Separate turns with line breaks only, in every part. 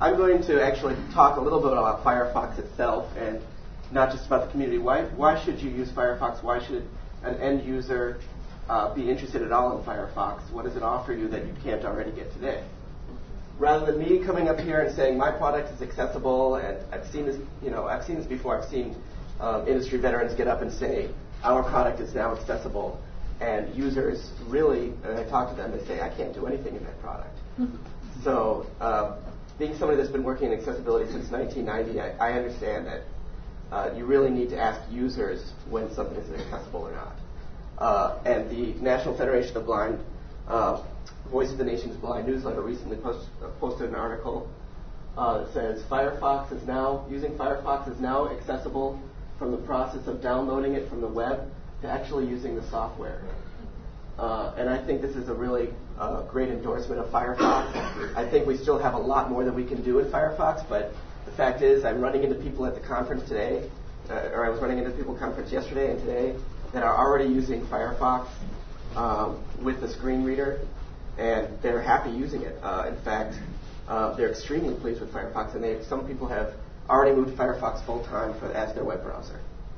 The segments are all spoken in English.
I'm going to actually talk a little bit about Firefox itself and not just about the community. Why should you use Firefox? Why should an end user be interested at all in Firefox? What does it offer you that you can't already get today? Rather than me coming up here and saying my product is accessible, and I've seen this before. I've seen industry veterans get up and say our product is now accessible, and users really, and I talk to them, they say I can't do anything in that product. So, being somebody that's been working in accessibility since 1990, I understand that you really need to ask users when something is accessible or not. And the National Federation of the Blind, Voice of the Nation's Blind newsletter recently posted an article that says using Firefox is now accessible from the process of downloading it from the web to actually using the software. And I think this is a really great endorsement of Firefox. I think we still have a lot more that we can do in Firefox, but the fact is I'm running into people at the conference today, or I was running into people at the conference yesterday and today that are already using Firefox with the screen reader, and they're happy using it. In fact, they're extremely pleased with Firefox, and some people have already moved to Firefox full-time as their web browser.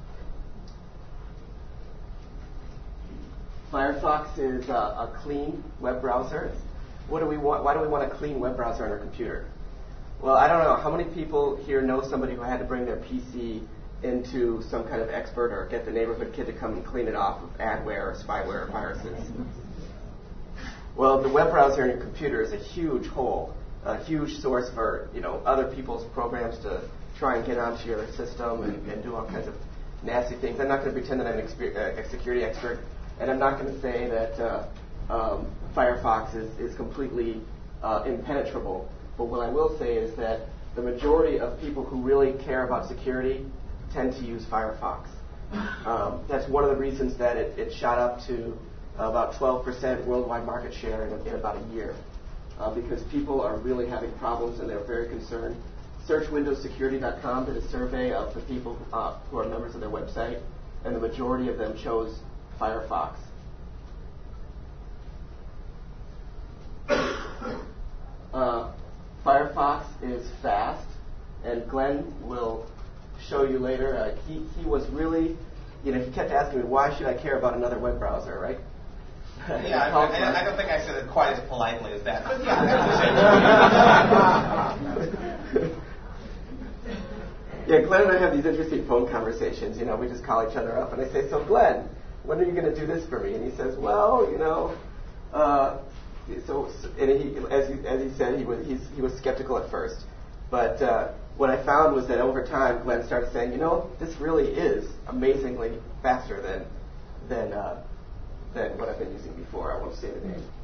Firefox is a clean web browser. Why do we want a clean web browser on our computer? Well, I don't know. How many people here know somebody who had to bring their PC into some kind of expert or get the neighborhood kid to come and clean it off of adware or spyware or viruses? Well, the web browser on your computer is a huge hole, a huge source for other people's programs to try and get onto your system and do all kinds of nasty things. I'm not going to pretend that I'm a security expert, and I'm not going to say that Firefox is completely impenetrable. But what I will say is that the majority of people who really care about security tend to use Firefox. That's one of the reasons that it shot up to about 12% worldwide market share in about a year, because people are really having problems and they're very concerned. SearchWindowsSecurity.com did a survey of the people who are members of their website, and the majority of them chose Firefox. Firefox is fast, and Glenn will show you later. He was really, he kept asking me, why should I care about another web browser, right?
Yeah, I don't think I said it quite as politely as that. But
yeah, Glenn and I have these interesting phone conversations. We just call each other up, and I say, so Glenn, when are you going to do this for me? And he says, well, and as he said, he was skeptical at first. But what I found was that over time, Glenn started saying, this really is amazingly faster than what I've been using before. I won't say the name.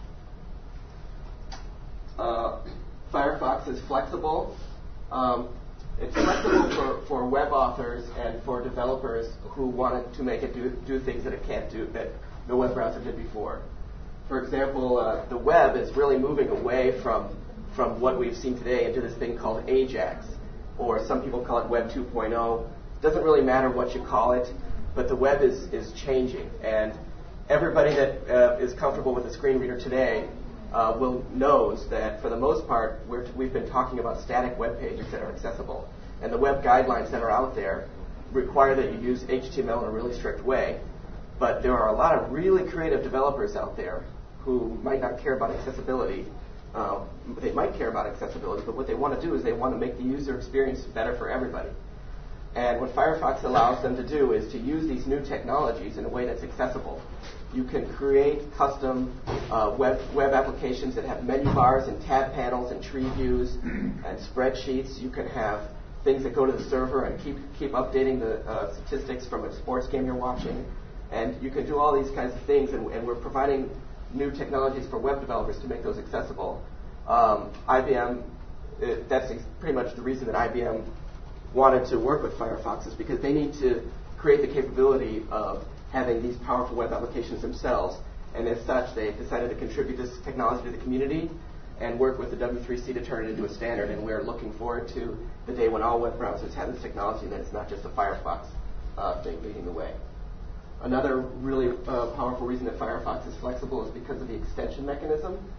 Firefox is flexible. It's flexible for web authors and for developers who wanted to make it do things that it can't do, that no web browser did before. For example, the web is really moving away from what we've seen today into this thing called AJAX, or some people call it Web 2.0. It doesn't really matter what you call it, but the web is changing. And everybody that is comfortable with a screen reader today knows that for the most part, we've been talking about static web pages that are accessible. And the web guidelines that are out there require that you use HTML in a really strict way. But there are a lot of really creative developers out there who might not care about accessibility. They might care about accessibility, but what they want to do is they want to make the user experience better for everybody. And what Firefox allows them to do is to use these new technologies in a way that's accessible. You can create custom web applications that have menu bars and tab panels and tree views and spreadsheets. You can have things that go to the server and keep updating the statistics from a sports game you're watching. And you can do all these kinds of things, and we're providing new technologies for web developers to make those accessible. IBM, that's pretty much the reason that IBM wanted to work with Firefox, is because they need to create the capability of having these powerful web applications themselves. And as such, they decided to contribute this technology to the community and work with the W3C to turn it into a standard. And we're looking forward to the day when all web browsers have this technology, and that it's not just a Firefox thing leading the way. Another really powerful reason that Firefox is flexible is because of the extension mechanism.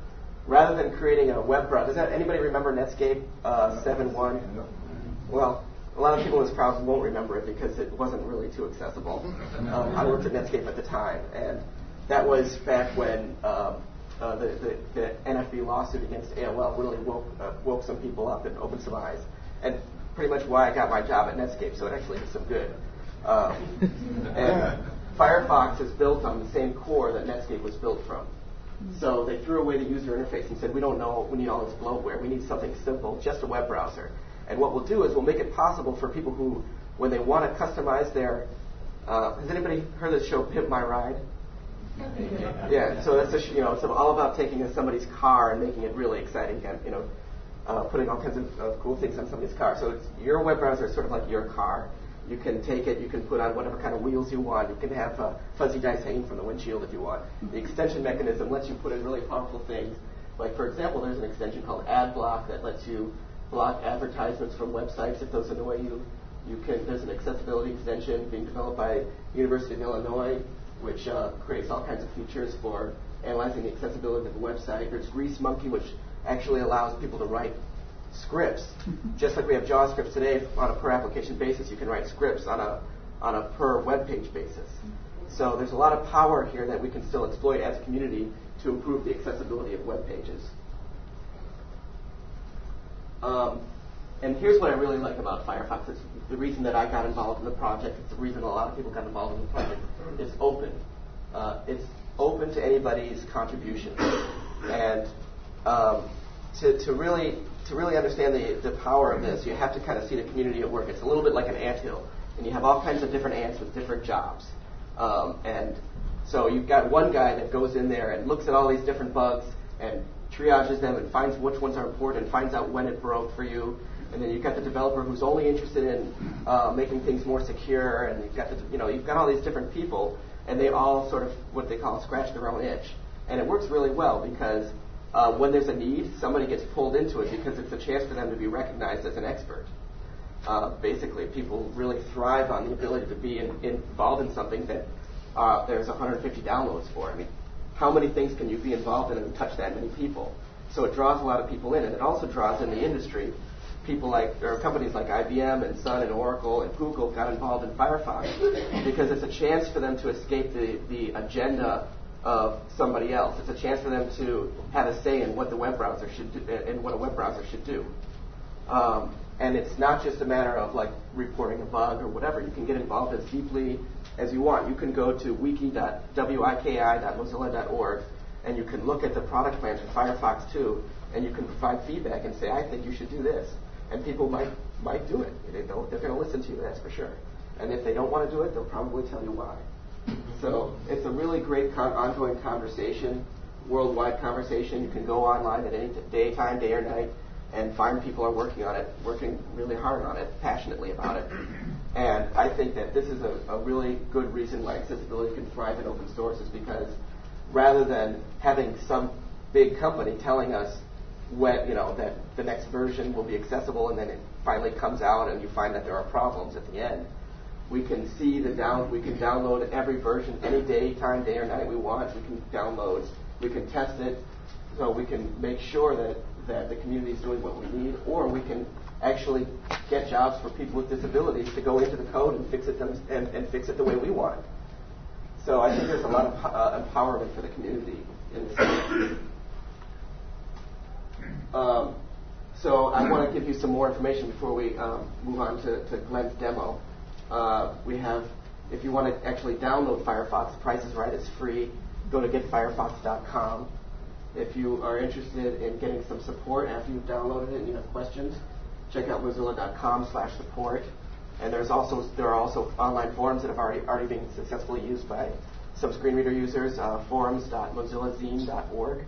rather than creating a web browser, does anybody remember Netscape 7.1? Well, a lot of people in this crowd won't remember it because it wasn't really too accessible. I worked at Netscape at the time, and that was back when the NFB lawsuit against AOL really woke some people up and opened some eyes, and pretty much why I got my job at Netscape, so it actually did some good. And Firefox is built on the same core that Netscape was built from. So they threw away the user interface and said, we don't know, we need all this bloatware, we need something simple, just a web browser. And what we'll do is we'll make it possible for people who, when they want to customize their, has anybody heard of the show Pimp My Ride? Yeah, so that's it's all about taking somebody's car and making it really exciting and, putting all kinds of cool things on somebody's car. So your web browser is sort of like your car. You can take it, you can put on whatever kind of wheels you want. You can have fuzzy dice hanging from the windshield if you want. The extension mechanism lets you put in really powerful things. Like, for example, there's an extension called AdBlock that lets you block advertisements from websites if those annoy you. There's an accessibility extension being developed by University of Illinois, which creates all kinds of features for analyzing the accessibility of the website. There's GreaseMonkey, which actually allows people to write scripts. Just like we have JavaScript today on a per application basis, you can write scripts on a per web page basis. So there's a lot of power here that we can still exploit as a community to improve the accessibility of web pages. And here's what I really like about Firefox. It's the reason that I got involved in the project. It's the reason a lot of people got involved in the project. It's open. It's open to anybody's contribution. And to really understand the power of this, you have to kind of see the community at work. It's a little bit like an anthill, and you have all kinds of different ants with different jobs. And so you've got one guy that goes in there and looks at all these different bugs and triages them and finds which ones are important and finds out when it broke for you. And then you've got the developer who's only interested in making things more secure, and you've got all these different people, and they all sort of what they call scratch their own itch. And it works really well because when there's a need, somebody gets pulled into it because it's a chance for them to be recognized as an expert. Basically, people really thrive on the ability to be involved in something that there's 150 downloads for. I mean, how many things can you be involved in and touch that many people? So it draws a lot of people in, and it also draws in the industry. Companies like IBM and Sun and Oracle and Google got involved in Firefox because it's a chance for them to escape the agenda of somebody else. It's a chance for them to have a say in what the web browser should do, and what a web browser should do. And it's not just a matter of like reporting a bug or whatever. You can get involved as deeply as you want. You can go to wiki.wiki.mozilla.org and you can look at the product plans for Firefox 2 and you can provide feedback and say, I think you should do this. And people might do it. They're going to listen to you, that's for sure. And if they don't want to do it, they'll probably tell you why. So it's a really great ongoing conversation, worldwide conversation. You can go online at any day or night, and find people are working on it, working really hard on it, passionately about it. And I think that this is a really good reason why accessibility can thrive in open source is because rather than having some big company telling us that the next version will be accessible and then it finally comes out and you find that there are problems at the end, we can download every version any day or night we want. We can download, we can test it, so we can make sure that the community is doing what we need, or we can actually get jobs for people with disabilities to go into the code and fix it and fix it the way we want it. So I think there's a lot of empowerment for the community in this area. So I want to give you some more information before we move on to Glenn's demo. We have, if you want to actually download Firefox, the Price is Right, it's free. Go to getfirefox.com. If you are interested in getting some support after you've downloaded it and you have questions, check out mozilla.com/support. And there are also online forums that have already been successfully used by some screen reader users, forums.mozillazine.org.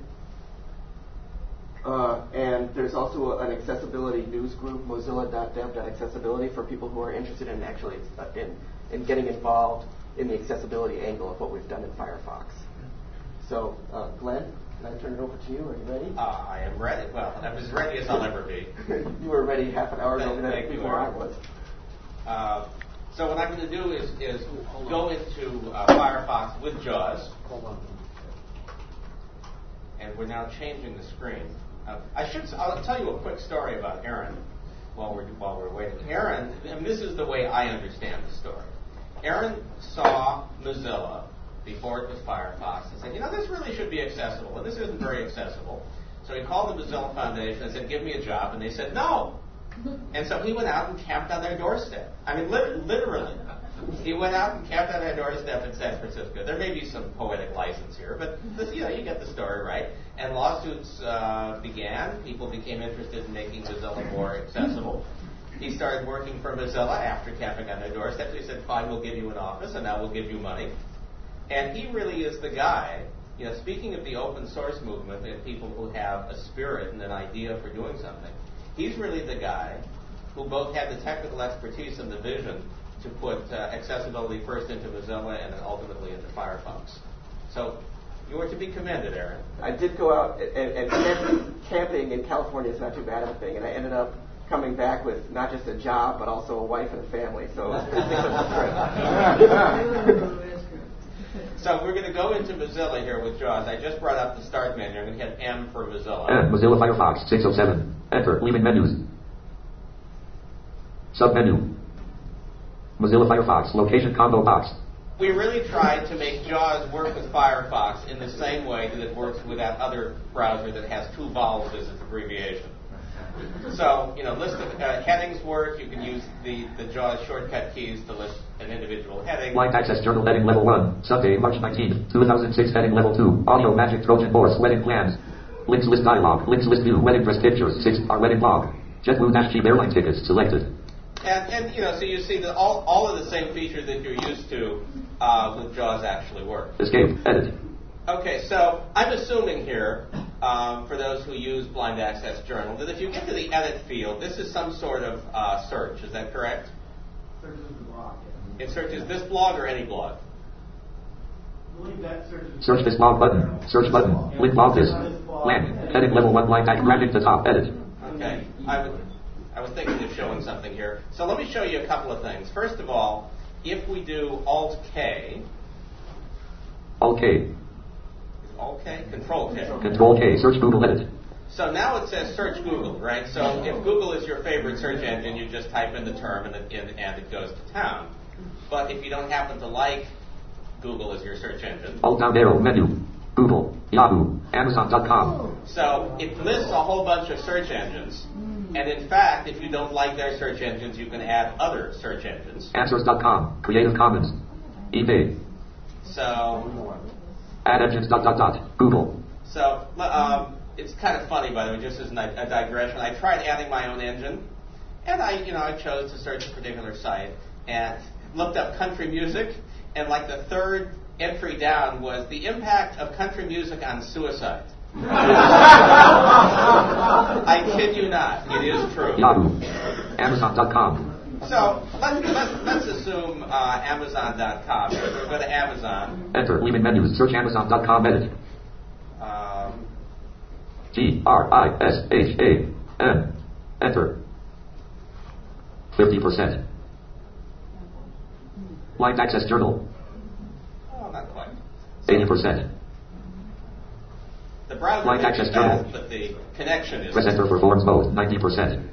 And there's also an accessibility news group, mozilla.dev.accessibility, for people who are interested in actually in getting involved in the accessibility angle of what we've done in Firefox. So, Glenn, can I turn it over to you? Are you ready?
I am ready. Well, I'm as ready as I'll ever be.
You were ready half an hour ago before I was.
So what I'm going to do is go into Firefox with JAWS.
Hold on. and we're now changing the screen. I'll tell you a quick story about Aaron while we're waiting. Aaron, and this is the way I understand the story. Aaron saw Mozilla before it was Firefox and said, this really should be accessible, and this isn't very accessible. So he called the Mozilla Foundation and said, give me a job, and they said no. And so he went out and camped on their doorstep. I mean, literally. He went out and camped on their doorstep in San Francisco. There may be some poetic license here, but you get the story, right? And lawsuits began. People became interested in making Mozilla more accessible. He started working for Mozilla after camping on their doorstep. They said, fine, we'll give you an office, and now we'll give you money. And he really is the guy, speaking of the open source movement and people who have a spirit and an idea for doing something, he's really the guy who both had the technical expertise and the vision to put accessibility first into Mozilla and then ultimately into Firefox. So you are to be commended, Aaron.
I did go out, and camping in California is not too bad of a thing, and I ended up coming back with not just a job, but also a wife and a family, so it was pretty successful.
So we're going to go into Mozilla here with JAWS. I just brought up the start menu. I'm going to hit M for Mozilla.
Mozilla Firefox 607. Enter. Leaving menus. Submenu. Mozilla Firefox location combo box.
We really tried to make JAWS work with Firefox in the same way that it works with that other browser that has two vowels as its abbreviation. So, list of headings work. You can use the JAWS shortcut keys to list an individual heading.
Blind access journal heading level 1. Sunday, March 19th, 2006 heading level 2. Audio magic Trojan horse wedding plans. Links list dialog. Links list view. Wedding dress pictures. 6 are wedding blog. JetBlue-Cheap airline tickets selected.
And so you see that all of the same features that you're used to with JAWS actually work.
Escape. Edit.
Okay, so I'm assuming here, for those who use Blind Access Journal, that if you get to the edit field, this is some sort of search. Is that correct?
Searches the blog.
It searches this blog or any blog?
I believe that searches.
Search this blog button. Search button. Link blog this. Land. Heading level 1 blind access. Graphic to top. Edit.
Okay. I was thinking of showing something here. So let me show you a couple of things. First of all, if we do Alt-K.
Alt-K.
Alt-K? Control-K.
Control-K. Search Google. Edit.
So now it says search Google, right? So if Google is your favorite search engine, you just type in the term and it goes to town. But if you don't happen to like Google as your search engine.
Alt-down arrow. Menu. Google. Yahoo. Amazon.com.
So it lists a whole bunch of search engines. And in fact, if you don't like their search engines, you can add other search engines.
Answers.com. Creative Commons. eBay.
So.
Add engines. Google.
So it's kind of funny, by the way, just as a digression. I tried adding my own engine, and I chose to search a particular site and looked up country music, and like the third entry down was the impact of country music on suicide. I kid you not. It is true.
Yahoo. Amazon.com.
So let's assume Amazon.com. We'll go to Amazon.
Enter. Leaving menus. Search Amazon.com. Edit. GRISHAM. Enter. 50%. Blind access journal.
Oh, not quite.
80%.
The browser
Blind access
is
journal.
fast, but the connection is.
Presenter performs mode. 90%.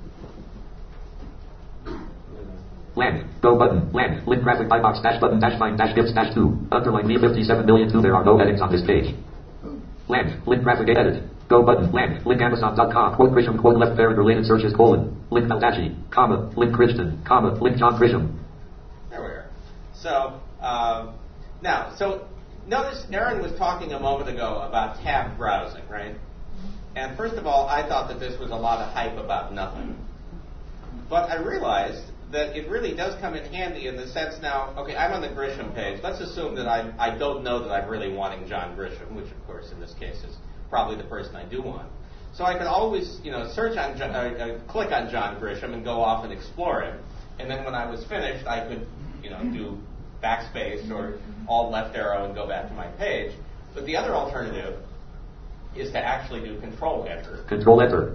Land. Go button. Land. Link graphic by box dash button dash find dash gifts dash 2. Underline V57,000,002. There are no headings on this page. Land. Link graphic edit. Go button. Land. Link Amazon.com. Quote Grisham. Quote left parent related searches colon. Link Baldacci. Comma. Link Christian. Comma. Link John Grisham.
There we are. So now, notice Aaron was talking a moment ago about tab browsing, right? And first of all, I thought that this was a lot of hype about nothing. But I realized that it really does come in handy in the sense now, okay, I'm on the Grisham page. Let's assume that I don't know that I'm really wanting John Grisham, which of course in this case is probably the person I do want. So I could always, search on, click on John Grisham and go off and explore him. And then when I was finished, I could, do backspace or alt left arrow and go back to my page. But the other alternative is to actually do Control Enter.
Control Enter.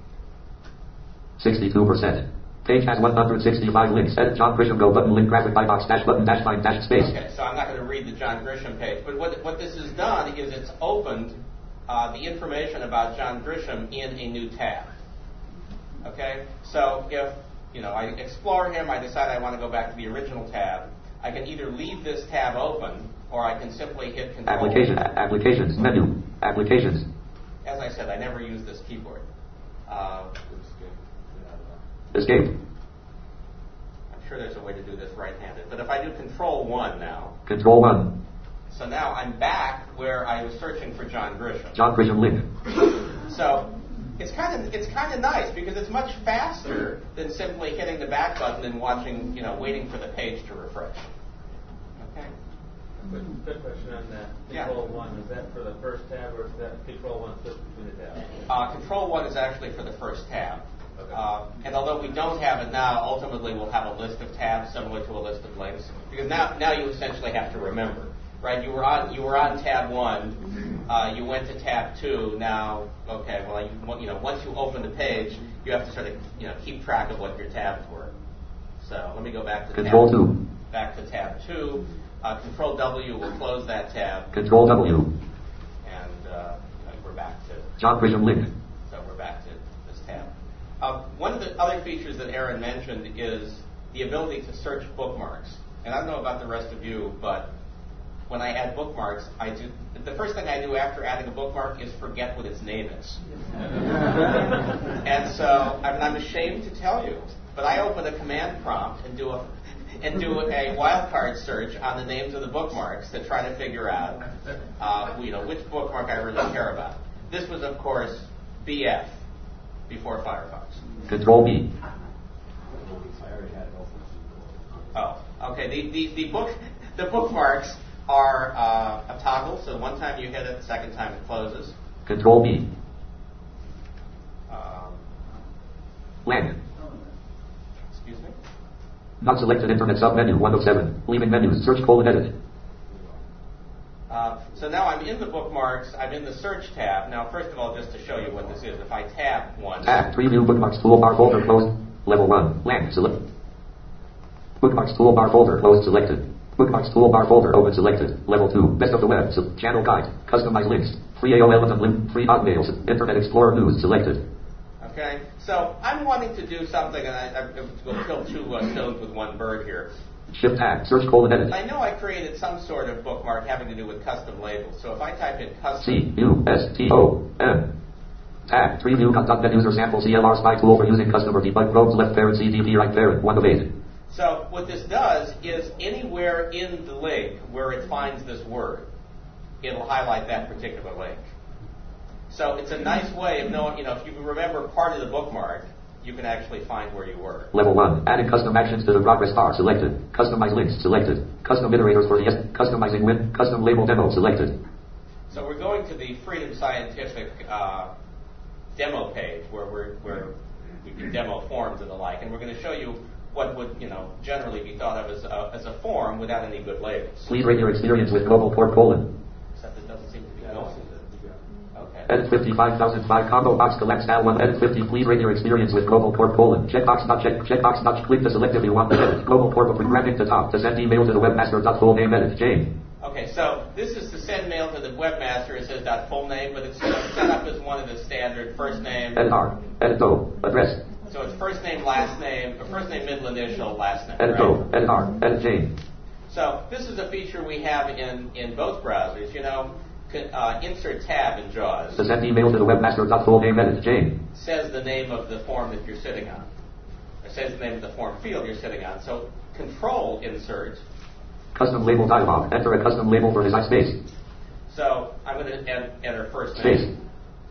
62%. Page has 165 links. Edit John Grisham. Go button. Link graphic by box dash button dash find dash space.
Okay, so I'm not going to read the John Grisham page. But what this has done is it's opened the information about John Grisham in a new tab. Okay? So if I explore him, I decide I want to go back to the original tab, I can either leave this tab open or I can simply hit Control.
Applications, menu, applications.
As I said, I never use this keyboard.
Escape.
I'm sure there's a way to do this right-handed. But if I do Control 1 now.
Control 1.
So now I'm back where I was searching for John Grisham.
John Grisham link.
So it's kind of nice because it's much faster than simply hitting the back button and watching, waiting for the page to refresh. Okay.
Good question on that.
Yeah.
Control 1, is that for the first tab or is that Control 1 flips between the tabs?
Control 1 is actually for the first tab.
Okay.
And although we don't have it now, ultimately we'll have a list of tabs similar to a list of links. Because now you essentially have to remember, right? You were on tab 1, you went to tab 2. Now, okay, well, once you open the page, you have to sort of keep track of what your tabs were. So let me go back to
Control 2.
Back to tab 2. Control W will close that tab.
Control W.
And we're back to
John Grisham link.
So we're back to this tab. One of the other features that Aaron mentioned is the ability to search bookmarks. And I don't know about the rest of you, but when I add bookmarks, the first thing I do after adding a bookmark is forget what its name is. And so I'm ashamed to tell you, but I open a command prompt and do a wildcard search on the names of the bookmarks to try to figure out which bookmark I really care about. This was, of course, BF before Firefox.
Control B.
Oh, okay. The bookmarks are a toggle, so one time you hit it, the second time it closes.
Control B. Blank.
Excuse me?
Not selected internet submenu 1 of 7. Leaving menus. Search : edit.
So now I'm in the bookmarks. I'm in the search tab. Now, first of all, just to show you what this is, if I tab one.
Tab 3 view bookmarks toolbar folder closed. Level 1. Blank. Select. Bookmarks toolbar folder closed selected. Bookmarks toolbar folder open selected. Level 2. Best of the web. Channel guide. Customize links. Free AOL and link. Free hotmails. Internet Explorer news selected.
Okay, so I'm wanting to do something, and I will kill two stones with one bird here.
Shift tab, search : edit.
I know I created some sort of bookmark having to do with custom labels. So if I type in custom
CUSTOM tab 3 view .NET user sample CLR spy tool for using customer debug probes left parent CDP right parent 1 of 8.
So what this does is anywhere in the link where it finds this word, it'll highlight that particular link. So it's a nice way of knowing, if you remember part of the bookmark, you can actually find where you were.
Level 1. Adding custom actions to the progress bar selected. Customize links selected. Custom iterators for yes. Customizing win. Custom label demo selected.
So we're going to the Freedom Scientific demo page where we can demo forms and the like, and we're going to show you what would generally be thought of as a form without any good labels.
Please rate your experience with global port :
Except it doesn't seem to be going. Okay.
Edit 55,005 combo box collect style 1 edit 50. Please rate your experience with global port : checkbox not check checkbox not click the select if you want to edit global port programming to top to send email to the webmaster full name edit Jane.
Okay, so this is to send mail to the webmaster. It says full name, but it's set up as one of the standard first name.
Edit R. Edit O. Address.
So it's first name, last name, or first name, middle initial, last name.
Edit O. Edit R. Edit Jane.
So this is a feature we have in both browsers. Insert tab in JAWS.
To send email to the webmaster full name edit Jane.
Says the name of the form that you're sitting on. Or says the name of the form field you're sitting on. So Control insert.
Custom label dialog. Enter a custom label for design space.
So I'm going to enter first
Space.
name.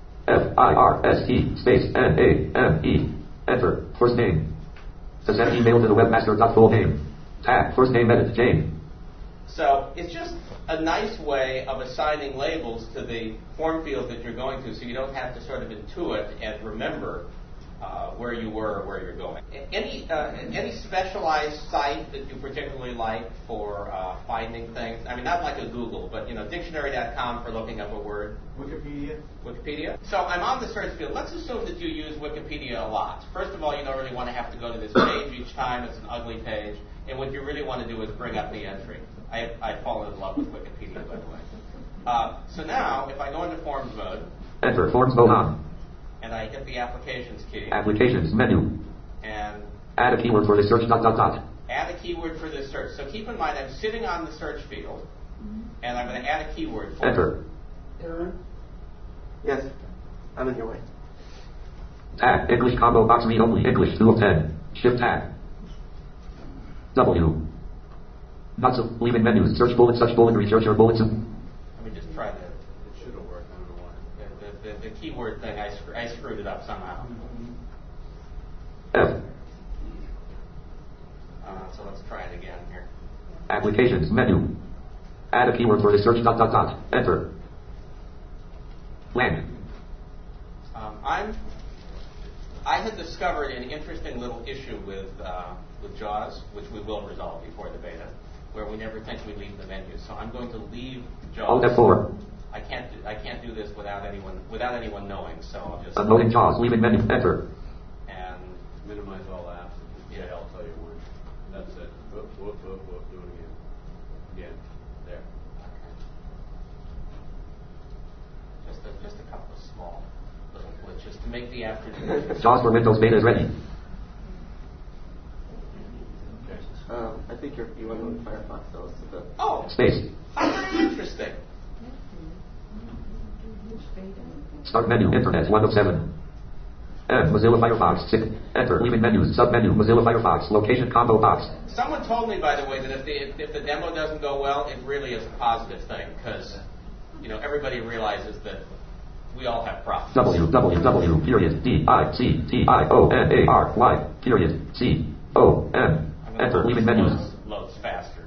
FIRST space NAME. Enter. First name. To send email to the webmaster full name. Tab. First name edit Jane.
So it's just a nice way of assigning labels to the form field that you're going to, so you don't have to sort of intuit and remember where you were or where you're going. Any specialized site that you particularly like for finding things? I mean, not like a Google, but dictionary.com for looking up a word. Wikipedia. So I'm on the search field. Let's assume that you use Wikipedia a lot. First of all, you don't really want to have to go to this page each time. It's an ugly page. And what you really want to do is bring up the entry. I've fallen in love with Wikipedia, by the way. So now, if I go into Forms mode,
enter Forms mode on.
And I hit the Applications key.
Applications menu.
And
add a keyword for the search.
Add a keyword for this search. So keep in mind, I'm sitting on the search field, and I'm going to add a keyword for
enter.
Aaron?
Yes, I'm in your way.
Tab English combo box read only English 2 of 10. Shift tab. W. Not so leaving menus. Search bullet, such bullet, research your bullets.
Let me just try that. It should have worked. I don't know why. The keyword thing, I screwed it up somehow.
F.
So let's try it again here.
Applications menu. Add a keyword for the search. Enter. Blank.
I had discovered an interesting little issue with JAWS, which we will resolve before the beta, where we never think we leave the menu. So I'm going to leave JAWS.
Alt F4.
I can't do this without anyone knowing. So I'll just
unloading JAWS. Leaving menu. Enter.
And
minimize all apps. Yeah, I'll tell you when. That's it. Whoop. Do it again. Again. There.
Okay. Just a couple of small little glitches to make the afternoon.
JAWS for Windows beta is ready.
I think you want to go to Firefox though.
Oh,
space.
Very interesting.
Start menu. Internet 1 of 7. Mozilla Firefox 6. Enter. Leaving menus. Submenu. Mozilla Firefox. Location combo box.
Someone told me, by the way, that if the demo doesn't go well, it really is a positive thing because everybody realizes that we all have problems.
www period DICTIONARY period COM. Enter. Leaving menus.
Loads faster.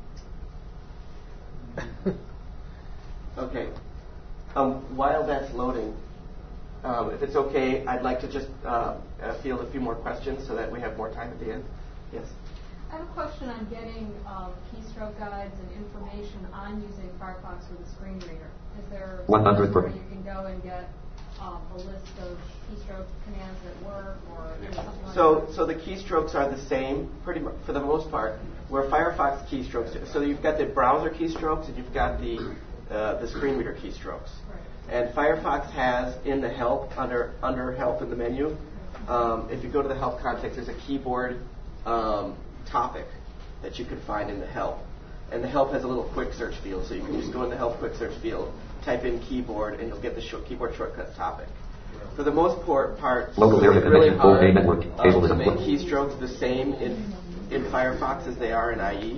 Okay. While that's loading, if it's okay, I'd like to just field a few more questions so that we have more time at the end. Yes.
I have a question on getting keystroke guides and information on using Firefox with a screen reader. Is there a place where you can go and get a list of keystroke commands that work or something like that?
So the keystrokes are the same, pretty much for the most part. Where Firefox keystrokes, so you've got the browser keystrokes and you've got the screen reader keystrokes.
Right.
And Firefox has in the help under help in the menu. If you go to the help context, there's a keyboard topic that you can find in the help. And the help has a little quick search field, so you can just go in the help quick search field, type in keyboard, and you'll get the keyboard shortcuts topic. For the most part,
local area
really hard
network.
to make keystrokes the same in Firefox as they are in IE.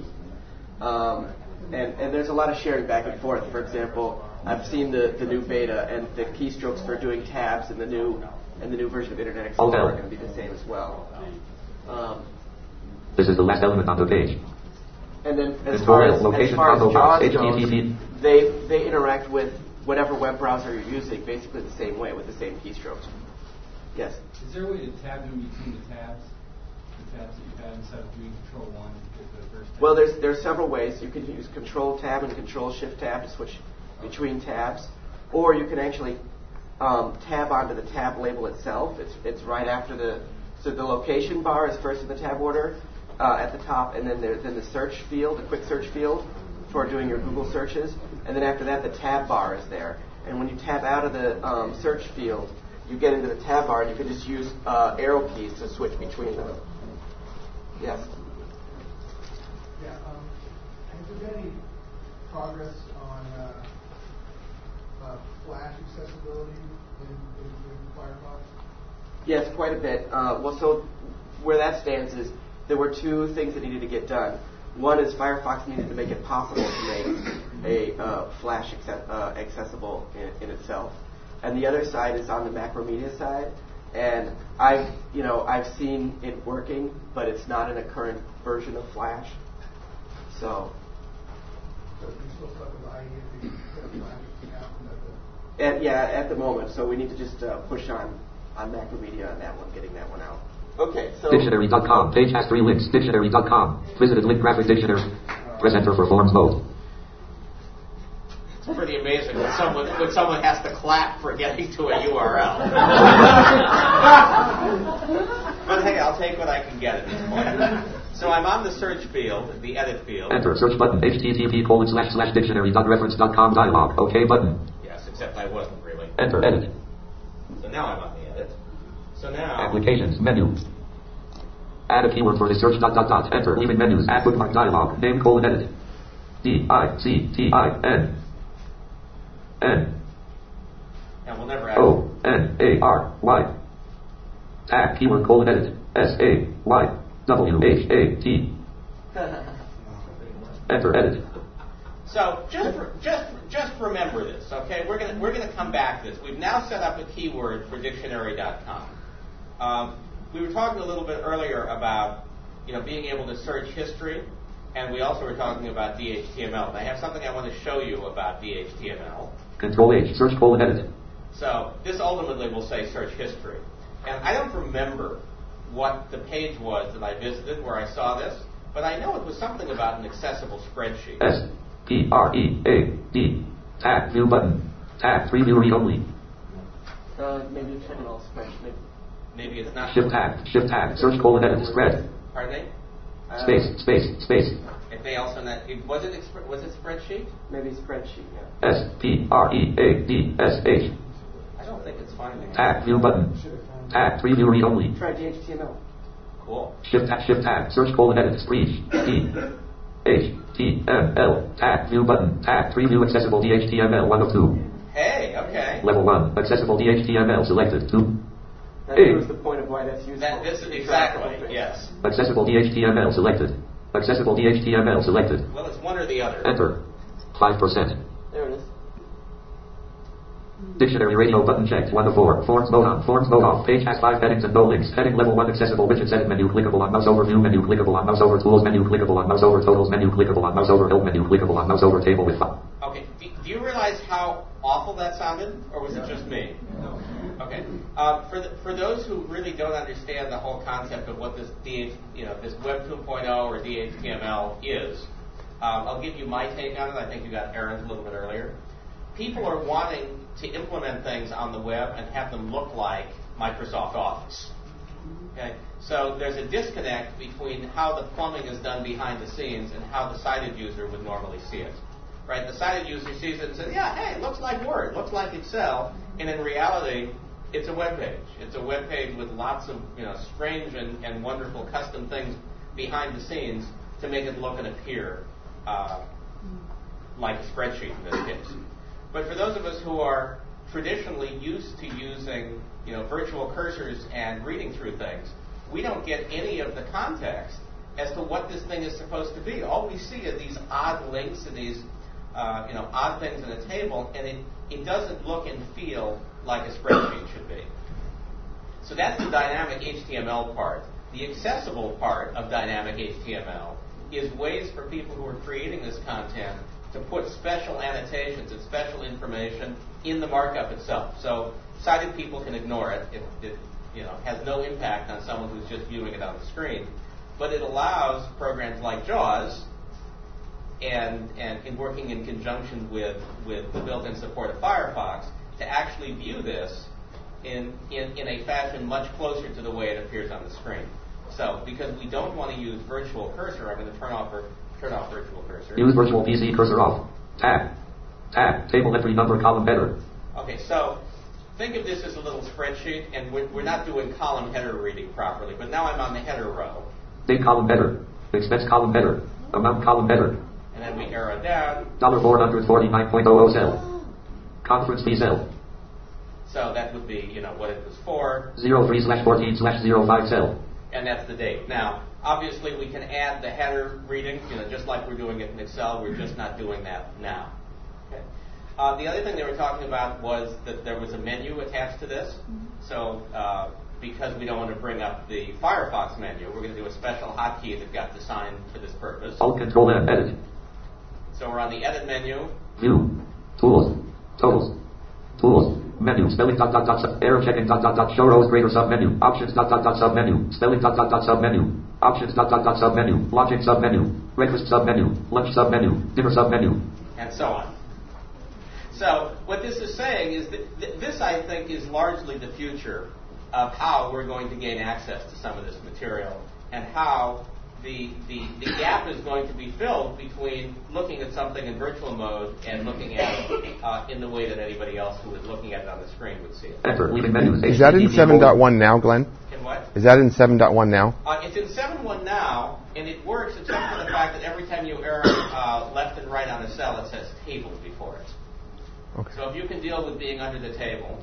And there's a lot of sharing back and forth. For example, I've seen the new beta, and the keystrokes for doing tabs in the new version of Internet Explorer are going to be the same as well.
This is the last element on the page.
And then as far as JAWS goes, they interact with whatever web browser you're using basically the same way with the same keystrokes. Yes?
Is there a way to tab in between the tabs? The tabs that you have instead of doing Control 1 to get the first tab?
Well, there's several ways. You can use Control Tab and Control Shift Tab to switch between tabs, or you can actually tab onto the tab label itself. It's right after so the location bar is first in the tab order at the top, and then the search field, the quick search field for doing your Google searches, and then after that the tab bar is there. And when you tab out of the search field, you get into the tab bar, and you can just use arrow keys to switch between them. Yes.
Yeah. Has there been any progress on Flash accessibility in Firefox?
Yes, quite a bit. So where that stands is there were two things that needed to get done. One is Firefox needed to make it possible to make a Flash accessible in itself, and the other side is on the Macromedia side. And I've seen it working, but it's not in a current version of Flash. So
you're still stuck with IE if you put a Flash account?
At the moment. So we need to just push on Macromedia on that one, getting that one out. Okay, so
Dictionary.com. Page has 3 links. Dictionary.com. Visited link graphic dictionary. Press enter for forms mode.
It's pretty amazing when someone has to clap for getting to a URL. But hey, I'll take what I can get at this point. So I'm on the search field, the edit field.
Enter. Search button. http://dictionary.reference.com dialog. OK button.
Yes, except I wasn't really.
Enter. Edit.
So now I'm on the edit. So now.
Applications. Menu. Add a keyword for the search. Enter. Leaving menus. Add bookmark dialog. Name : edit. DICTIN. N.
And we'll never add.
ONARY. Tag keyword : edit. SAYWHAT. Enter. Edit.
So just remember this, okay? We're gonna come back to this. We've now set up a keyword for dictionary.com. We were talking a little bit earlier about being able to search history, and we also were talking about DHTML. And I have something I want to show you about DHTML.
Control H. Search : edit.
So this ultimately will say search history, and I don't remember what the page was that I visited where I saw this, but I know it was something about an accessible spreadsheet.
SPREAD. Tab view button. Tab 3 view read only.
Maybe a terminal spreadsheet.
Maybe it's not.
Shift tab. Search : edit. Spread.
Pardon me?
Space.
If they also not, was it spreadsheet?
Maybe spreadsheet. Yeah.
SPREADSH.
I don't think it's finding it.
Tab view button. Tab 3 view read only.
Try DHTML.
Cool.
Shift tab. Search : edit. Spread. HTML. Tab view button. Tab 3 view accessible DHTML 1 of 2.
Hey, okay.
Level 1 accessible DHTML selected 2.
That proves the point of why that's useful.
This is exactly, yes.
Accessible DHTML selected. Accessible DHTML selected.
Well, it's one or the other.
Enter. 5%.
There it is.
Dictionary radio button checked 1 of 4. Forms mode on. Forms mode off. Page has 5 headings and no links. Heading level 1 accessible widgets edit menu clickable on mouse over view menu clickable on mouse over tools menu clickable on mouse over totals menu clickable on mouse over help menu clickable on mouse over table with file.
Okay. Do you realize how awful that sounded, or was it just me?
No.
Okay. For those who really don't understand the whole concept of what this this Web 2.0 or DHTML is, I'll give you my take on it. I think you got Aaron's a little bit earlier. People are wanting to implement things on the web and have them look like Microsoft Office. Okay? So there's a disconnect between how the plumbing is done behind the scenes and how the sighted user would normally see it. Right? The sighted user sees it and says, yeah, hey, it looks like Word, looks like Excel, and in reality, it's a web page. It's a web page with lots of strange and wonderful custom things behind the scenes to make it look and appear like a spreadsheet in this case. But for those of us who are traditionally used to using virtual cursors and reading through things, we don't get any of the context as to what this thing is supposed to be. All we see are these odd links and these odd things in a table, and it doesn't look and feel like a spreadsheet should be. So that's the dynamic HTML part. The accessible part of dynamic HTML is ways for people who are creating this content to put special annotations and special information in the markup itself. So sighted people can ignore it. It has no impact on someone who's just viewing it on the screen. But it allows programs like JAWS and in working in conjunction with the built-in support of Firefox to actually view this in a fashion much closer to the way it appears on the screen. So because we don't want to use virtual cursor, I'm going to turn off virtual cursor.
Use virtual PC cursor off. Tab. Table entry number column header.
Okay, so think of this as a little spreadsheet, and we're not doing column header reading properly, but now I'm on the header row.
Date column header. Expense column header. Amount column header.
And then we arrow down.
$449.00 cell. Conference fee cell.
So that would be, what it was for.
03/14/05 cell.
And that's the date. Now, obviously, we can add the header reading, just like we're doing it in Excel. We're just not doing that now. Okay. The other thing they were talking about was that there was a menu attached to this. So because we don't want to bring up the Firefox menu, we're going to do a special hotkey that got designed for this purpose.
Alt Control F, edit.
So we're on the edit menu.
View. Tools. Totals. Tools. Menu. Spelling ... Error checking ... Show rows greater submenu. Options ... submenu. Spelling ... submenu. Options ... submenu. Logic submenu. Breakfast submenu. Lunch submenu. Dinner submenu.
And so on. So what this is saying is that this, I think, is largely the future of how we're going to gain access to some of this material and how the gap is going to be filled between looking at something in virtual mode and looking at it in the way that anybody else who is looking at it on the screen would see it.
Enter leaving menus.
Is that in 7.1 now, Glenn?
In what?
Is that in 7.1 now?
It's in 7.1 now, and it works except for the fact that every time you arrow left and right on a cell, it says table before it.
Okay.
So if you can deal with being under the table,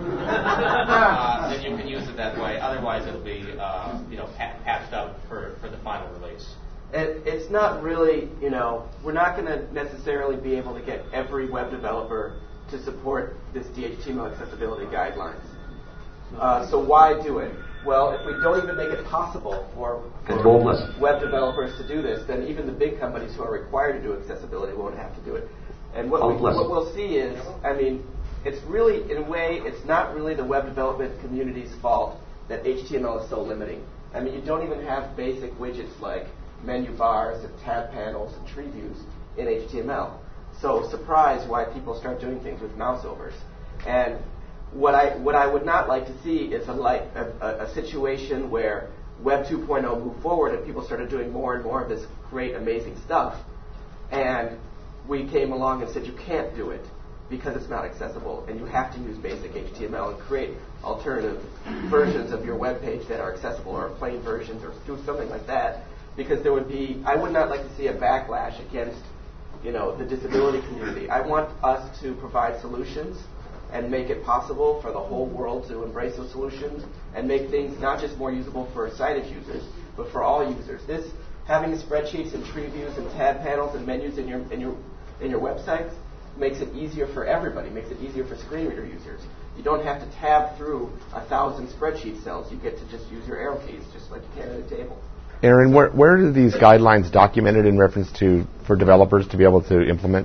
then you can use it that way. Otherwise, it'll be patched up for the final release.
It's not really, we're not going to necessarily be able to get every web developer to support this DHTML accessibility guidelines. So why do it? Well, if we don't even make it possible for web developers to do this, then even the big companies who are required to do accessibility won't have to do it. And what we'll see is, it's really, in a way, it's not really the web development community's fault that HTML is so limiting. You don't even have basic widgets like menu bars and tab panels and tree views in HTML. So surprise why people start doing things with mouse overs. And what I would not like to see is a situation where Web 2.0 moved forward and people started doing more and more of this great, amazing stuff, and we came along and said you can't do it because it's not accessible, and you have to use basic HTML and create alternative versions of your web page that are accessible, or plain versions, or do something like that, because I would not like to see a backlash against, the disability community. I want us to provide solutions and make it possible for the whole world to embrace those solutions and make things not just more usable for sighted users, but for all users. Having spreadsheets and tree views and tab panels and menus in your websites makes it easier for everybody, makes it easier for screen reader users. You don't have to tab through 1,000 spreadsheet cells. You get to just use your arrow keys, just like you can at a table.
Aaron, where are these guidelines documented in reference to for developers to be able to implement?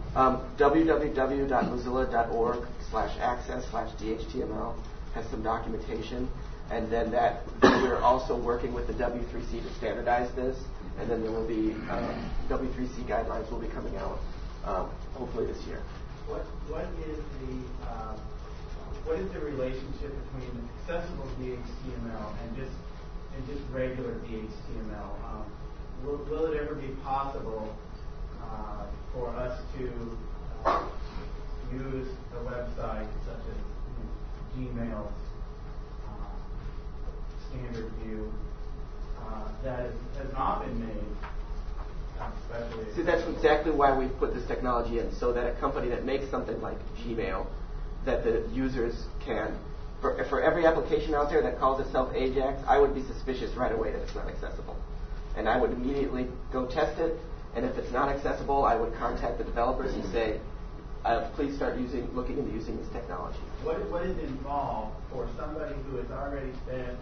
www.mozilla.org/access/DHTML has some documentation, and then we're also working with the W3C to standardize this, and then there will be W3C guidelines will be coming out hopefully this year.
What is the relationship between accessible DHTML and just regular DHTML? Will it ever be possible for us to use a website such as Gmail's standard view that has not been made?
See, that's exactly why we put this technology in, so that a company that makes something like Gmail, that the users can, for every application out there that calls itself Ajax, I would be suspicious right away that it's not accessible. And I would immediately go test it, and if it's not accessible, I would contact the developers and say, please start looking into using this technology.
What is involved for somebody who has already spent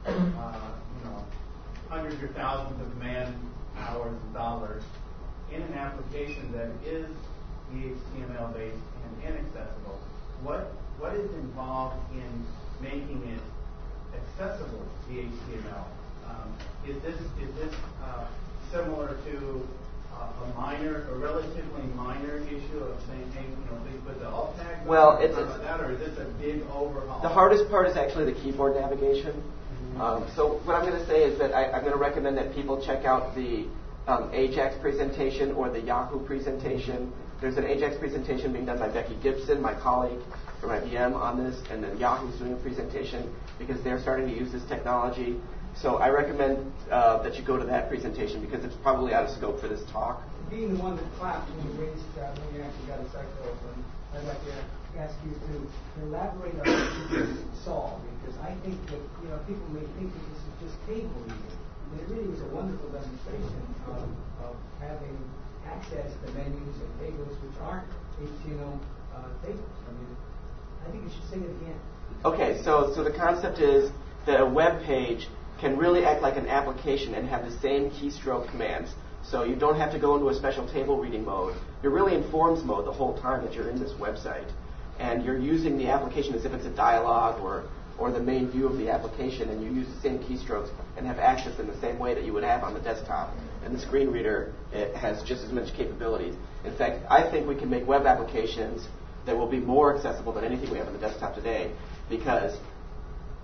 hundreds or thousands of man hours and dollars in an application that is HTML based and inaccessible? What is involved in making it accessible to HTML? Is this similar to a relatively minor issue of saying, hey, please put the alt tag?
Well,
or is this a big overhaul?
The hardest part is actually the keyboard navigation. So what I'm going to say is that I'm going to recommend that people check out the Ajax presentation or the Yahoo presentation. There's an Ajax presentation being done by Becky Gibson, my colleague from IBM, on this, and then Yahoo's doing a presentation because they're starting to use this technology. So I recommend that you go to that presentation because it's probably out of scope for this talk.
Being the one that clapped when you actually got a cycle open, I'd like to ask you to elaborate on what you just saw, because I think that people may think that this is just table reading. And it really was a wonderful demonstration of having access to menus and tables which aren't HTML tables. I think you should say it again.
Okay, so the concept is that a web page can really act like an application and have the same keystroke commands. So you don't have to go into a special table reading mode. You're really in forms mode the whole time that you're in this website. And you're using the application as if it's a dialogue or the main view of the application, and you use the same keystrokes and have access in the same way that you would have on the desktop. And the screen reader, it has just as much capabilities. In fact, I think we can make web applications that will be more accessible than anything we have on the desktop today, because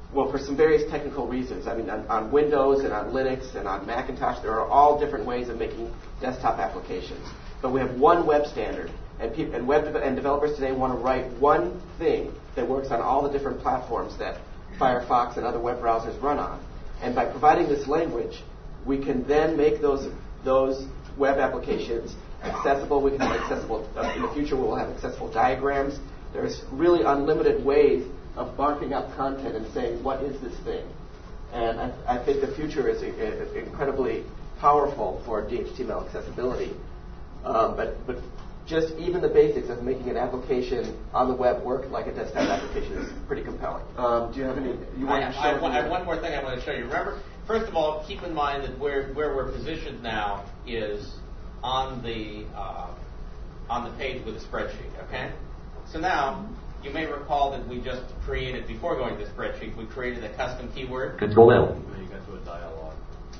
well, for some various technical reasons. I mean, on Windows and on Linux and on Macintosh, there are all different ways of making desktop applications. But we have one web standard, and developers today want to write one thing that works on all the different platforms that Firefox and other web browsers run on. And by providing this language, we can then make those web applications accessible. We can have accessible, in the future we will have accessible diagrams. There's really unlimited ways of marking up content and saying, what is this thing? And I think the future is incredibly powerful for DHTML accessibility. But just even the basics of making an application on the web work like a desktop application is pretty compelling. Do you have any?
I have one more thing I want to show you. Remember, first of all, keep in mind that where we're positioned now is on the page with a spreadsheet. Okay. So now you may recall that we just created, before going to the spreadsheet, we created a custom keyword.
Control L.
Then you got to a dialog.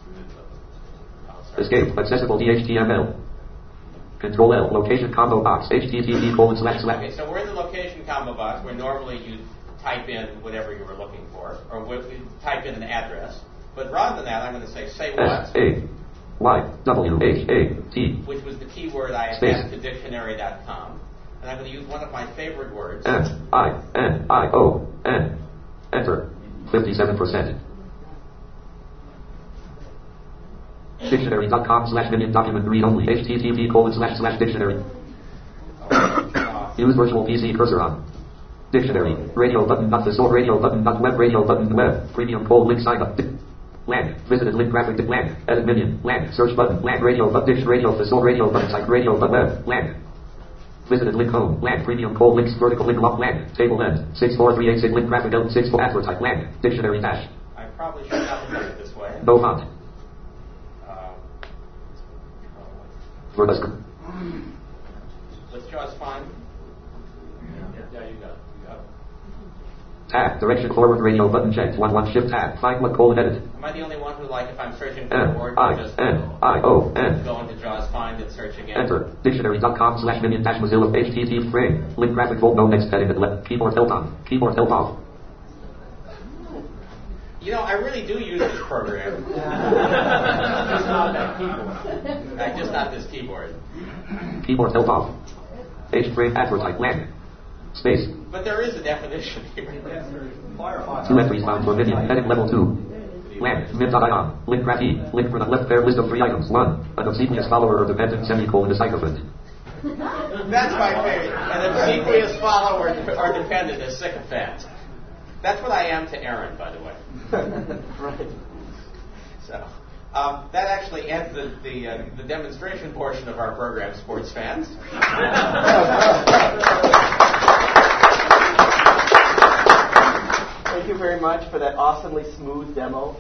Escape. Accessible DHTML. Control L. Location combo box. HTTP://
Okay, so we're in the location combo box where normally you type in whatever you were looking for, or we type in an address. But rather than that, I'm going to say what.
SAYWHAT.
Which was the keyword I added to dictionary.com. And I'm going to use one of my favorite words.
FINION. Enter. 57%. Dictionary.com/minion document read only. HTTP://dictionary. Use virtual PC cursor on. Dictionary. Radio button. Not the source. Radio button. Not web. Radio button. Web. Premium poll link sign up. Land. Visited link graphic. Land. Edit minion. Land. Search button. Land. Radio button. Dish. Radio. Facil. Radio button. Site. Radio button. Web. Land. Visited link home. Land. Premium poll links. Vertical link lock. Land. Table end. 64386 link graphic. 64 advertise. Land. Dictionary dash.
I probably should not have done it this way.
No font.
Let's JAWS find.
Yeah, you got it.
Tab. Direction forward radio button checked. 1 shift tab. Find what colon edit.
Am I the only one who, like, if I'm searching for a word, just go into JAWS find and search again?
Enter. Dictionary.com/minion Mozilla HTTP frame. Link graphic fold no next heading at left. Keyboard help on. Keyboard help off.
You know, I really do use this program.
Just not that keyboard.
Just not this keyboard.
Keyboard help off. H frame advertise land. Space.
But there is a definition here.
Firefox.
2 entries found for minion. Heading level 2. Land. Mid.ion. Link graph E. Link for the left pair list of 3 items. 1. An obsequious follower or dependent decipherment.
That's my favorite. An obsequious follower or dependent is sycophant. That's what I am to Aaron, by the way.
Right.
So that actually ends the demonstration portion of our program, sports fans.
Thank you very much for that awesomely smooth demo.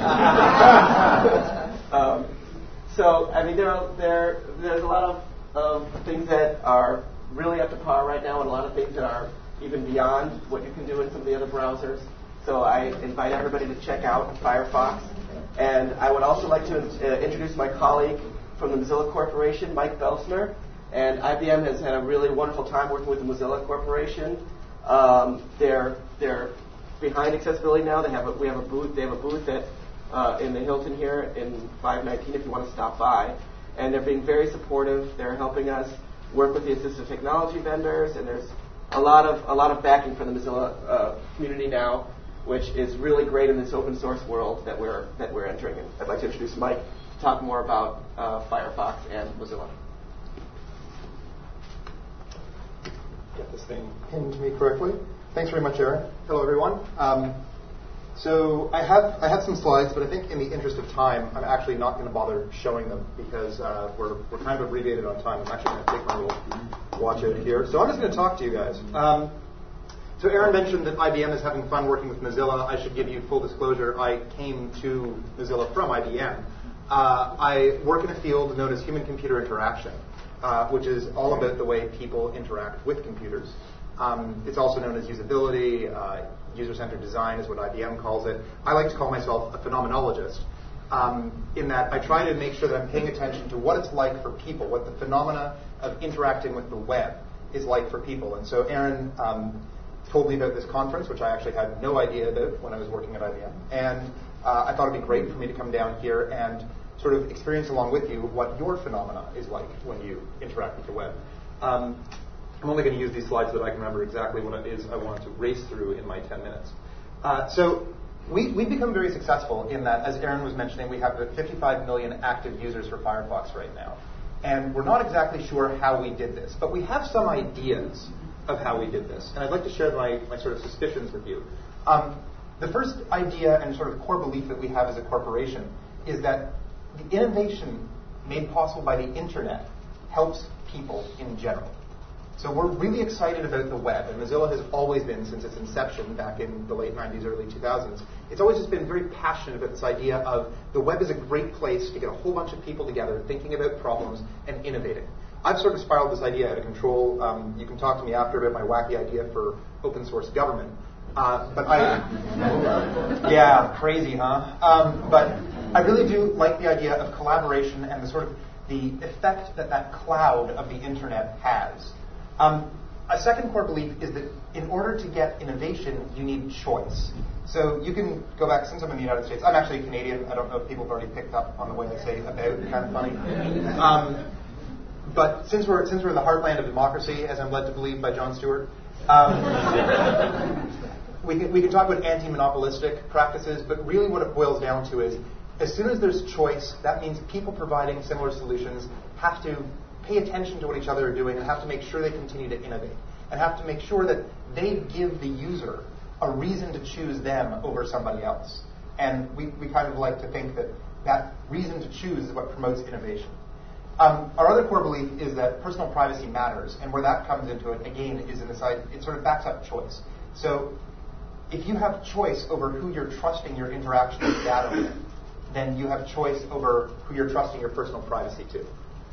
So, I mean, there's a lot of things that are really up to par right now, and a lot of things that are even beyond what you can do in some of the other browsers. So I invite everybody to check out Firefox. And I would also like to introduce my colleague from the Mozilla Corporation, Mike Belsner. And IBM has had a really wonderful time working with the Mozilla Corporation. They're behind accessibility now. They have a booth at in the Hilton here in 519 if you want to stop by. And they're being very supportive. They're helping us work with the assistive technology vendors, and there's a lot of backing from the Mozilla community now, which is really great in this open source world that we're entering. And I'd like to introduce Mike to talk more about Firefox and Mozilla.
Get this thing pinned to me correctly. Thanks very much, Aaron. Hello, everyone. So I have some slides, but I think in the interest of time, I'm actually not going to bother showing them because we're kind of abbreviated on time. I'm actually going to take my little watch out here. So I'm just going to talk to you guys. So Aaron mentioned that IBM is having fun working with Mozilla. I should give you full disclosure. I came to Mozilla from IBM. I work in a field known as human-computer interaction, which is all about the way people interact with computers. It's also known as usability. User-centered design is what IBM calls it. I like to call myself a phenomenologist in that I try to make sure that I'm paying attention to what it's like for people, what the phenomena of interacting with the web is like for people. And so Aaron told me about this conference, which I actually had no idea about when I was working at IBM. And I thought it'd be great for me to come down here and sort of experience along with you what your phenomena is like when you interact with the web. I'm only going to use these slides so that I can remember exactly what it is I want to race through in my 10 minutes. So we've become very successful in that, as Aaron was mentioning, we have 55 million active users for Firefox right now. And we're not exactly sure how we did this, but we have some ideas of how we did this. And I'd like to share my sort of suspicions with you. The first idea and sort of core belief that we have as a corporation is that the innovation made possible by the internet helps people in general. So we're really excited about the web, and Mozilla has always been, since its inception back in the late 90s, early 2000s, it's always just been very passionate about this idea of the web is a great place to get a whole bunch of people together thinking about problems and innovating. I've sort of spiraled this idea out of control. You can talk to me after about my wacky idea for open source government. Yeah, crazy, huh? But I really do like the idea of collaboration and the sort of the effect that cloud of the internet has. A second core belief is that in order to get innovation, you need choice. So you can go back, since I'm in the United States, I'm actually Canadian. I don't know if people have already picked up on the way I say about, kind of funny. But since we're in the heartland of democracy, as I'm led to believe by Jon Stewart, we can talk about anti-monopolistic practices, but really what it boils down to is, as soon as there's choice, that means people providing similar solutions have to pay attention to what each other are doing and have to make sure they continue to innovate and have to make sure that they give the user a reason to choose them over somebody else. And we kind of like to think that reason to choose is what promotes innovation. Our other core belief is that personal privacy matters, and where that comes into it, again, is in the side, it sort of backs up choice. So if you have choice over who you're trusting your interaction with data with, then you have choice over who you're trusting your personal privacy to.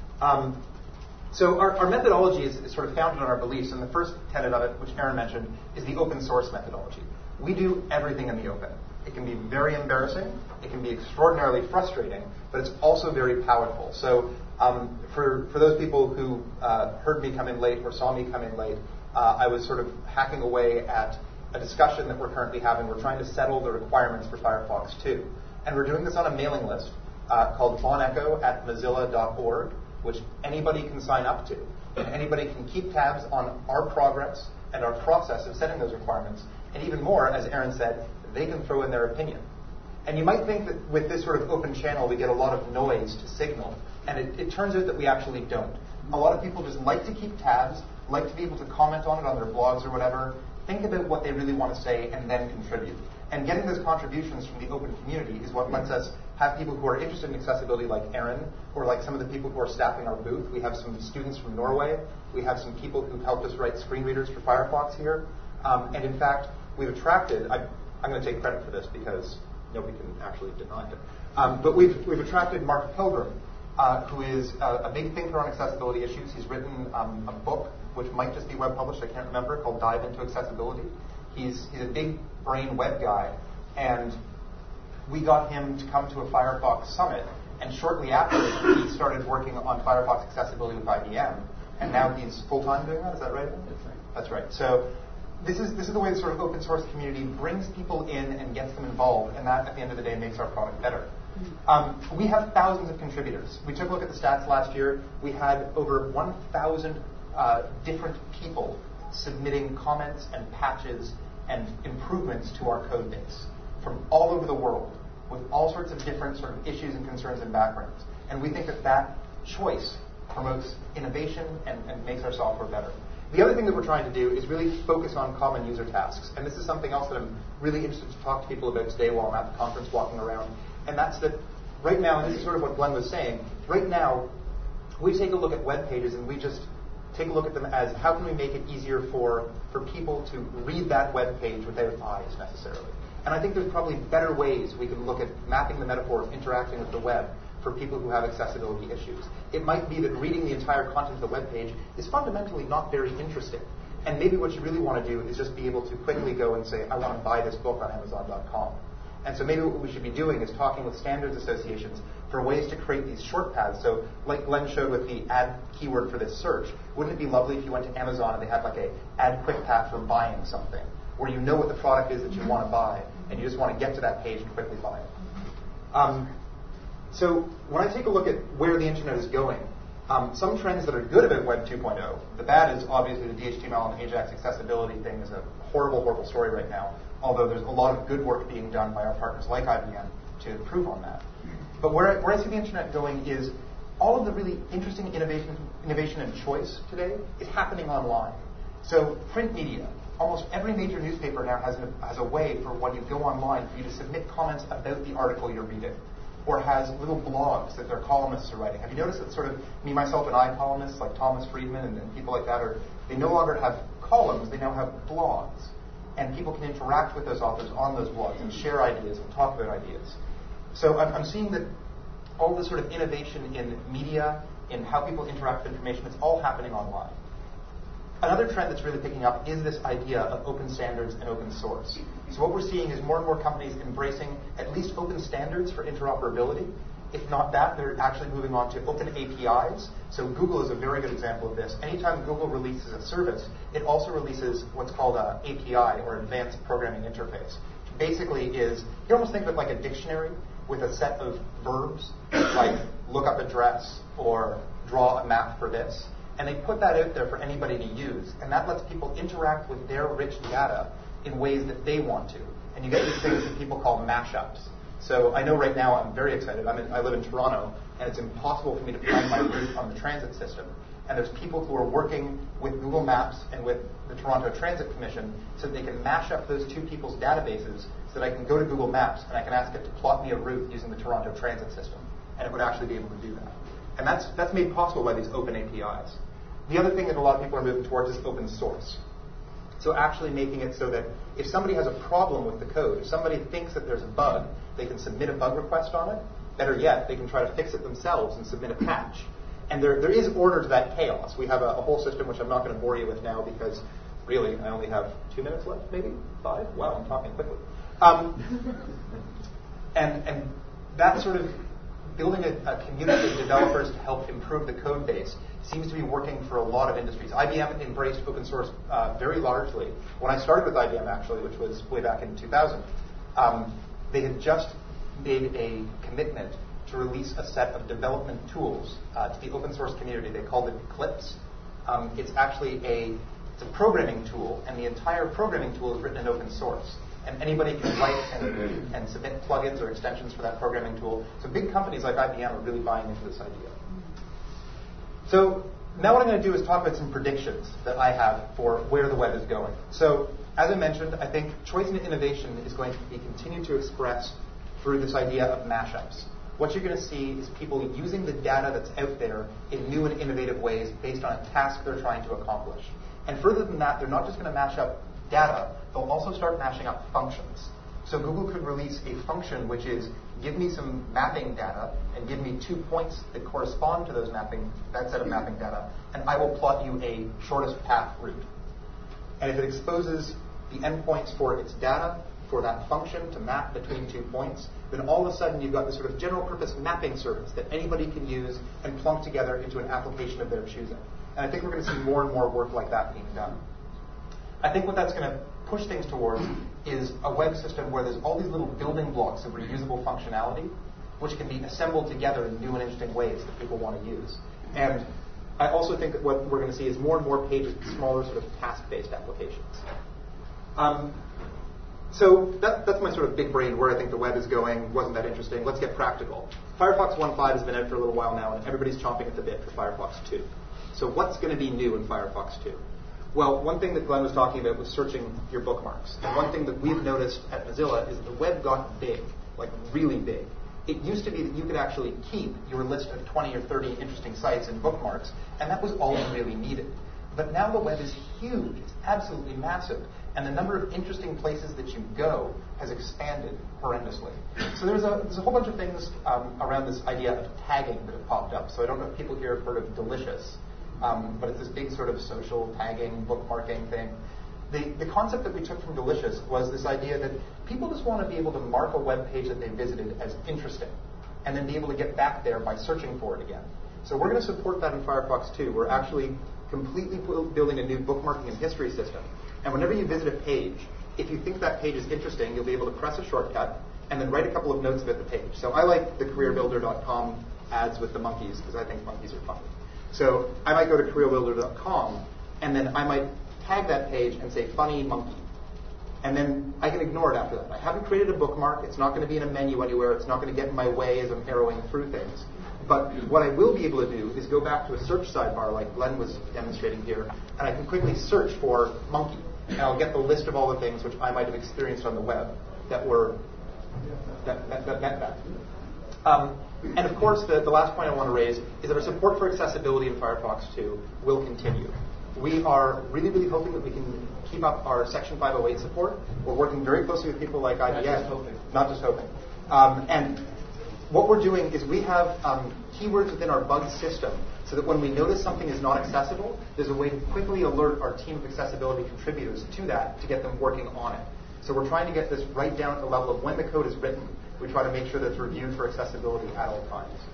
So our methodology is sort of founded on our beliefs, and the first tenet of it, which Aaron mentioned, is the open source methodology. We do everything in the open. It can be very embarrassing, it can be extraordinarily frustrating, but it's also very powerful. So for those people who heard me come in late or saw me come in late, I was sort of hacking away at a discussion that we're currently having. We're trying to settle the requirements for Firefox 2. And we're doing this on a mailing list called bonecho@mozilla.org, which anybody can sign up to. And anybody can keep tabs on our progress and our process of setting those requirements. And even more, as Aaron said, they can throw in their opinion. And you might think that with this sort of open channel, we get a lot of noise to signal. And it turns out that we actually don't. A lot of people just like to keep tabs, like to be able to comment on it on their blogs or whatever, think about what they really want to say, and then contribute. And getting those contributions from the open community is what lets us have people who are interested in accessibility like Aaron, or like some of the people who are staffing our booth. We have some students from Norway. We have some people who've helped us write screen readers for Firefox here. And in fact, we've attracted, I'm going to take credit for this because nobody can actually deny it. But we've attracted Mark Pilgrim, who is a big thinker on accessibility issues. He's written a book, which might just be web published, I can't remember, called Dive into Accessibility. He's a big brain web guy, and we got him to come to a Firefox summit, and shortly after he started working on Firefox accessibility with IBM, and now he's full-time doing that, is that right?
That's right.
That's right. So this is the way the sort of open source community brings people in and gets them involved, and that, at the end of the day, makes our product better. We have thousands of contributors. We took a look at the stats last year. We had over 1,000 different people submitting comments and patches and improvements to our code base from all over the world with all sorts of different sort of issues and concerns and backgrounds. And we think that choice promotes innovation and makes our software better. The other thing that we're trying to do is really focus on common user tasks. And this is something else that I'm really interested to talk to people about today while I'm at the conference walking around. And that's that right now, and this is sort of what Glenn was saying, right now we take a look at web pages and we just take a look at them as how can we make it easier for people to read that web page without eyes necessarily. And I think there's probably better ways we can look at mapping the metaphor of interacting with the web for people who have accessibility issues. It might be that reading the entire content of the web page is fundamentally not very interesting. And maybe what you really want to do is just be able to quickly go and say, I want to buy this book on Amazon.com. And so maybe what we should be doing is talking with standards associations for ways to create these short paths. So like Glenn showed with the add keyword for this search, wouldn't it be lovely if you went to Amazon and they had like a add quick path for buying something, where you know what the product is that you want to buy, and you just want to get to that page and quickly buy it. So when I take a look at where the internet is going, some trends that are good about Web 2.0, the bad is obviously the DHTML and AJAX accessibility thing is a horrible, horrible story right now, although there's a lot of good work being done by our partners like IBM to improve on that. But where I see the internet going is all of the really interesting innovation and choice today is happening online. So print media, almost every major newspaper now has a way for when you go online for you to submit comments about the article you're reading, or has little blogs that their columnists are writing. Have you noticed that sort of me, myself, and I columnists like Thomas Friedman and people like that they no longer have columns, they now have blogs. And people can interact with those authors on those blogs and share ideas and talk about ideas. So I'm seeing that all this sort of innovation in media, in how people interact with information, it's all happening online. Another trend that's really picking up is this idea of open standards and open source. So what we're seeing is more and more companies embracing at least open standards for interoperability. If not that, they're actually moving on to open APIs. So Google is a very good example of this. Anytime Google releases a service, it also releases what's called an API, or Advanced Programming Interface. Which basically is, you almost think of it like a dictionary with a set of verbs, like look up address or draw a map for this. And they put that out there for anybody to use. And that lets people interact with their rich data in ways that they want to. And you get these things that people call mashups. So I know right now I'm very excited. I live in Toronto, and it's impossible for me to find my route on the transit system. And there's people who are working with Google Maps and with the Toronto Transit Commission so that they can mash up those two people's databases so that I can go to Google Maps and I can ask it to plot me a route using the Toronto Transit System. And it would actually be able to do that. And that's made possible by these open APIs. The other thing that a lot of people are moving towards is open source. So actually making it so that if somebody has a problem with the code, if somebody thinks that there's a bug, they can submit a bug request on it. Better yet, they can try to fix it themselves and submit a patch. And there is order to that chaos. We have a whole system which I'm not going to bore you with now because really I only have 2 minutes left, maybe 5. Wow, I'm talking quickly. And that sort of building a community of developers to help improve the code base seems to be working for a lot of industries. IBM embraced open source very largely. When I started with IBM, actually, which was way back in 2000, they had just made a commitment to release a set of development tools to the open source community. They called it Eclipse. It's actually it's a programming tool, and the entire programming tool is written in open source. And anybody can write and submit plugins or extensions for that programming tool. So big companies like IBM are really buying into this idea. So now what I'm going to do is talk about some predictions that I have for where the web is going. So as I mentioned, I think choice and innovation is going to be continued to express through this idea of mashups. What you're going to see is people using the data that's out there in new and innovative ways based on a task they're trying to accomplish. And further than that, they're not just going to mash up data, they'll also start mashing up functions. So Google could release a function which is give me some mapping data and give me 2 points that correspond to that set of mapping data, and I will plot you a shortest path route. And if it exposes the endpoints for its data for that function to map between 2 points, then all of a sudden you've got this sort of general purpose mapping service that anybody can use and plunk together into an application of their choosing. And I think we're going to see more and more work like that being done. I think what that's going to push things towards is a web system where there's all these little building blocks of reusable functionality, which can be assembled together in new and interesting ways that people want to use. And I also think that what we're going to see is more and more pages with smaller sort of task-based applications. So that's my sort of big brain where I think the web is going. Wasn't that interesting? Let's get practical. Firefox 1.5 has been out for a little while now, and everybody's chomping at the bit for Firefox 2. So what's going to be new in Firefox 2? Well, one thing that Glenn was talking about was searching your bookmarks. And one thing that we've noticed at Mozilla is that the web got big, like really big. It used to be that you could actually keep your list of 20 or 30 interesting sites in bookmarks, and that was all you really needed. But now the web is huge. It's absolutely massive. And the number of interesting places that you go has expanded horrendously. So there's a whole bunch of things around this idea of tagging that have popped up. So I don't know if people here have heard of Delicious. But it's this big sort of social tagging, bookmarking thing. The concept that we took from Delicious was this idea that people just want to be able to mark a web page that they visited as interesting. and then be able to get back there by searching for it again. So we're going to support that in Firefox too. We're actually completely building a new bookmarking and history system. And whenever you visit a page, if you think that page is interesting, you'll be able to press a shortcut and then write a couple of notes about the page. So I like the careerbuilder.com ads with the monkeys because I think monkeys are funny. So I might go to careerbuilder.com and then I might tag that page and say funny monkey. And then I can ignore it after that. I haven't created a bookmark. It's not going to be in a menu anywhere. It's not going to get in my way as I'm arrowing through things. But what I will be able to do is go back to a search sidebar like Glenn was demonstrating here, and I can quickly search for monkey. And I'll get the list of all the things which I might have experienced on the web that met that. And of course, the last point I want to raise is that our support for accessibility in Firefox 2 will continue. We are really, really hoping that we can keep up our Section 508 support. We're working very closely with people like IBM. Not just hoping. And what we're doing is we have keywords within our bug system so that when we notice something is not accessible, there's a way to quickly alert our team of accessibility contributors to that to get them working on it. So we're trying to get this right down at the level of when the code is written. We try to make sure that it's reviewed for accessibility at all times.